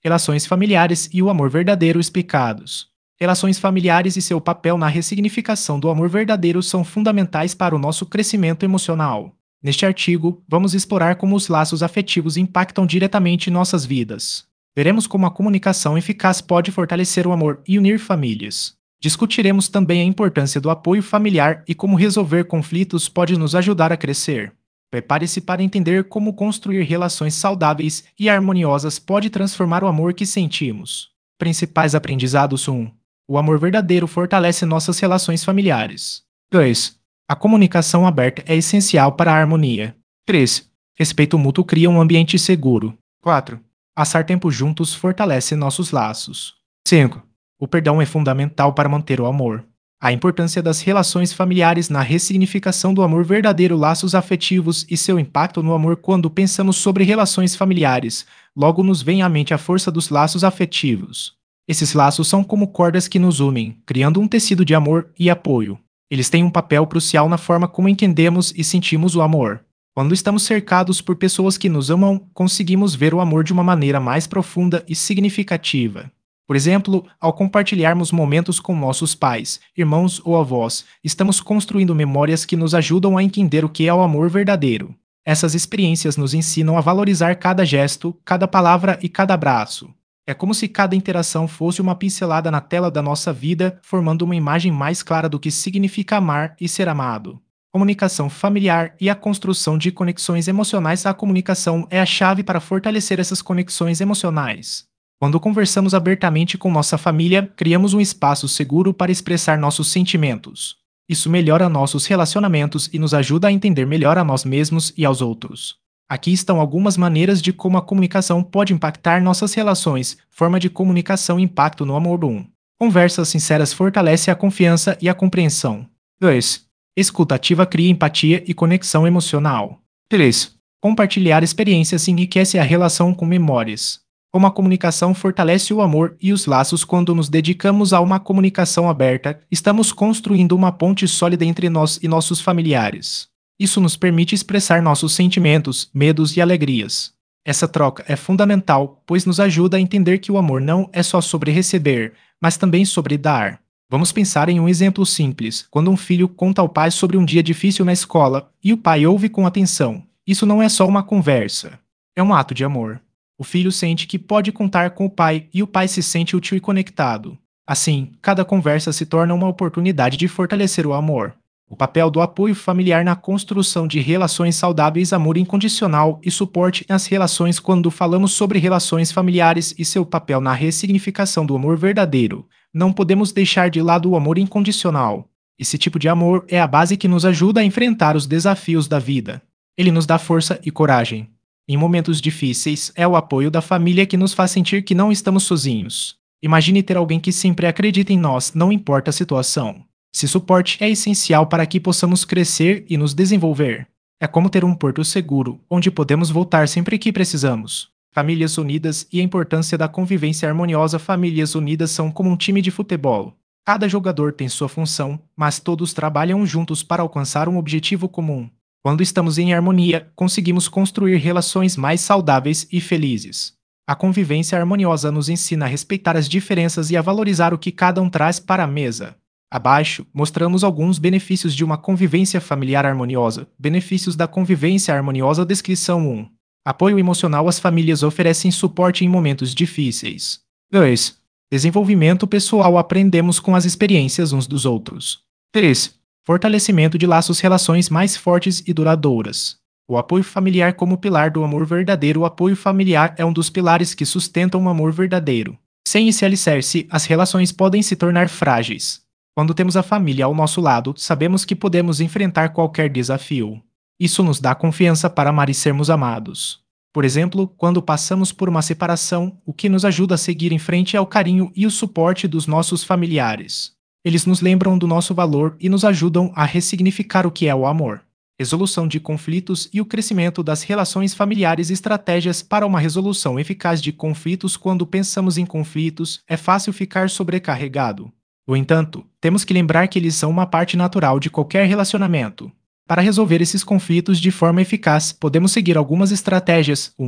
Relações familiares e o amor verdadeiro explicados. Relações familiares e seu papel na ressignificação do amor verdadeiro são fundamentais para o nosso crescimento emocional. Neste artigo, vamos explorar como os laços afetivos impactam diretamente nossas vidas. Veremos como a comunicação eficaz pode fortalecer o amor e unir famílias. Discutiremos também a importância do apoio familiar e como resolver conflitos pode nos ajudar a crescer. Prepare-se para entender como construir relações saudáveis e harmoniosas pode transformar o amor que sentimos. Principais aprendizados 1. O amor verdadeiro fortalece nossas relações familiares. 2. A comunicação aberta é essencial para a harmonia. 3. Respeito mútuo cria um ambiente seguro. 4. Passar tempo juntos fortalece nossos laços. 5. O perdão é fundamental para manter o amor. A importância das relações familiares na ressignificação do amor verdadeiro, laços afetivos e seu impacto no amor. Quando pensamos sobre relações familiares, logo nos vem à mente a força dos laços afetivos. Esses laços são como cordas que nos unem, criando um tecido de amor e apoio. Eles têm um papel crucial na forma como entendemos e sentimos o amor. Quando estamos cercados por pessoas que nos amam, conseguimos ver o amor de uma maneira mais profunda e significativa. Por exemplo, ao compartilharmos momentos com nossos pais, irmãos ou avós, estamos construindo memórias que nos ajudam a entender o que é o amor verdadeiro. Essas experiências nos ensinam a valorizar cada gesto, cada palavra e cada abraço. É como se cada interação fosse uma pincelada na tela da nossa vida, formando uma imagem mais clara do que significa amar e ser amado. Comunicação familiar e a construção de conexões emocionais. A comunicação é a chave para fortalecer essas conexões emocionais. Quando conversamos abertamente com nossa família, criamos um espaço seguro para expressar nossos sentimentos. Isso melhora nossos relacionamentos e nos ajuda a entender melhor a nós mesmos e aos outros. Aqui estão algumas maneiras de como a comunicação pode impactar nossas relações. Forma de comunicação e impacto no amor. 1. Conversas sinceras fortalece a confiança e a compreensão. 2. Escuta ativa cria empatia e conexão emocional. 3. Compartilhar experiências enriquece a relação com memórias. Como a comunicação fortalece o amor e os laços. Quando nos dedicamos a uma comunicação aberta, estamos construindo uma ponte sólida entre nós e nossos familiares. Isso nos permite expressar nossos sentimentos, medos e alegrias. Essa troca é fundamental, pois nos ajuda a entender que o amor não é só sobre receber, mas também sobre dar. Vamos pensar em um exemplo simples, quando um filho conta ao pai sobre um dia difícil na escola, e o pai ouve com atenção. Isso não é só uma conversa, é um ato de amor. O filho sente que pode contar com o pai e o pai se sente útil e conectado. Assim, cada conversa se torna uma oportunidade de fortalecer o amor. O papel do apoio familiar na construção de relações saudáveis. Amor incondicional e suporte nas relações. Quando falamos sobre relações familiares e seu papel na ressignificação do amor verdadeiro, não podemos deixar de lado o amor incondicional. Esse tipo de amor é a base que nos ajuda a enfrentar os desafios da vida. Ele nos dá força e coragem. Em momentos difíceis, é o apoio da família que nos faz sentir que não estamos sozinhos. Imagine ter alguém que sempre acredita em nós, não importa a situação. Esse suporte é essencial para que possamos crescer e nos desenvolver. É como ter um porto seguro, onde podemos voltar sempre que precisamos. Famílias unidas e a importância da convivência harmoniosa. Famílias unidas são como um time de futebol. Cada jogador tem sua função, mas todos trabalham juntos para alcançar um objetivo comum. Quando estamos em harmonia, conseguimos construir relações mais saudáveis e felizes. A convivência harmoniosa nos ensina a respeitar as diferenças e a valorizar o que cada um traz para a mesa. Abaixo, mostramos alguns benefícios de uma convivência familiar harmoniosa. Benefícios da convivência harmoniosa. Descrição 1. Apoio emocional. As famílias oferecem suporte em momentos difíceis. 2. Desenvolvimento pessoal. Aprendemos com as experiências uns dos outros. 3. Fortalecimento de laços. Relações mais fortes e duradouras. O apoio familiar como pilar do amor verdadeiro. O apoio familiar é um dos pilares que sustentam o amor verdadeiro. Sem esse alicerce, as relações podem se tornar frágeis. Quando temos a família ao nosso lado, sabemos que podemos enfrentar qualquer desafio. Isso nos dá confiança para amar e sermos amados. Por exemplo, quando passamos por uma separação, o que nos ajuda a seguir em frente é o carinho e o suporte dos nossos familiares. Eles nos lembram do nosso valor e nos ajudam a ressignificar o que é o amor. Resolução de conflitos e o crescimento das relações familiares. Estratégias para uma resolução eficaz de conflitos. Quando pensamos em conflitos, é fácil ficar sobrecarregado. No entanto, temos que lembrar que eles são uma parte natural de qualquer relacionamento. Para resolver esses conflitos de forma eficaz, podemos seguir algumas estratégias. 1.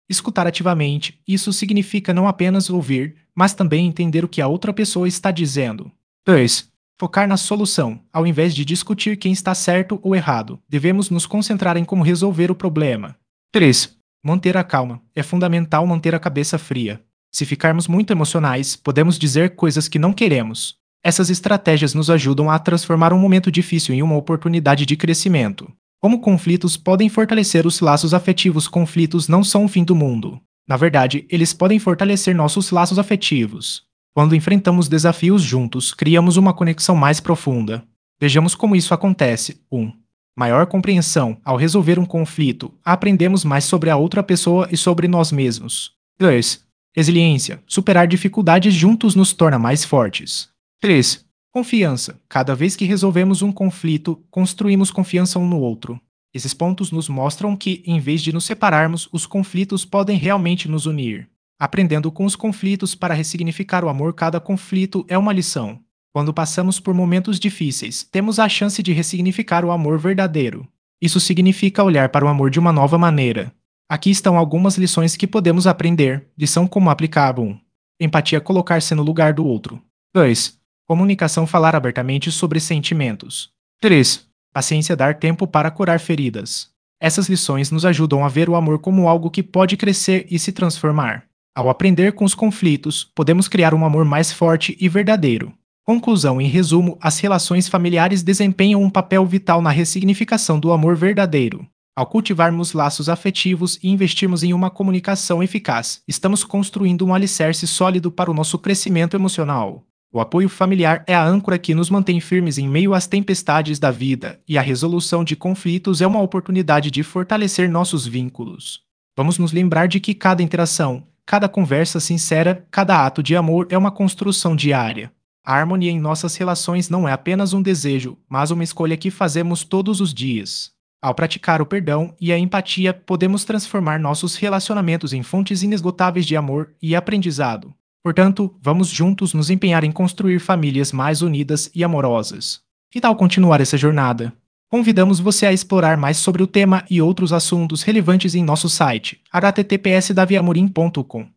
Escutar ativamente, isso significa não apenas ouvir, mas também entender o que a outra pessoa está dizendo. 2. Focar na solução, ao invés de discutir quem está certo ou errado. Devemos nos concentrar em como resolver o problema. 3. Manter a calma. É fundamental manter a cabeça fria. Se ficarmos muito emocionais, podemos dizer coisas que não queremos. Essas estratégias nos ajudam a transformar um momento difícil em uma oportunidade de crescimento. Como conflitos podem fortalecer os laços afetivos, conflitos não são o fim do mundo. Na verdade, eles podem fortalecer nossos laços afetivos. Quando enfrentamos desafios juntos, criamos uma conexão mais profunda. Vejamos como isso acontece. 1. Maior compreensão. Ao resolver um conflito, aprendemos mais sobre a outra pessoa e sobre nós mesmos. 2. Resiliência. Superar dificuldades juntos nos torna mais fortes. 3. Confiança. Cada vez que resolvemos um conflito, construímos confiança um no outro. Esses pontos nos mostram que, em vez de nos separarmos, os conflitos podem realmente nos unir. Aprendendo com os conflitos para ressignificar o amor, cada conflito é uma lição. Quando passamos por momentos difíceis, temos a chance de ressignificar o amor verdadeiro. Isso significa olhar para o amor de uma nova maneira. Aqui estão algumas lições que podemos aprender. Lição como aplicar 1. Empatia, colocar-se no lugar do outro. 2. Comunicação, falar abertamente sobre sentimentos. 3. Paciência, dar tempo para curar feridas. Essas lições nos ajudam a ver o amor como algo que pode crescer e se transformar. Ao aprender com os conflitos, podemos criar um amor mais forte e verdadeiro. Conclusão: em resumo, as relações familiares desempenham um papel vital na ressignificação do amor verdadeiro. Ao cultivarmos laços afetivos e investirmos em uma comunicação eficaz, estamos construindo um alicerce sólido para o nosso crescimento emocional. O apoio familiar é a âncora que nos mantém firmes em meio às tempestades da vida, e a resolução de conflitos é uma oportunidade de fortalecer nossos vínculos. Vamos nos lembrar de que cada interação, cada conversa sincera, cada ato de amor é uma construção diária. A harmonia em nossas relações não é apenas um desejo, mas uma escolha que fazemos todos os dias. Ao praticar o perdão e a empatia, podemos transformar nossos relacionamentos em fontes inesgotáveis de amor e aprendizado. Portanto, vamos juntos nos empenhar em construir famílias mais unidas e amorosas. Que tal continuar essa jornada? Convidamos você a explorar mais sobre o tema e outros assuntos relevantes em nosso site https.daviamorim.com.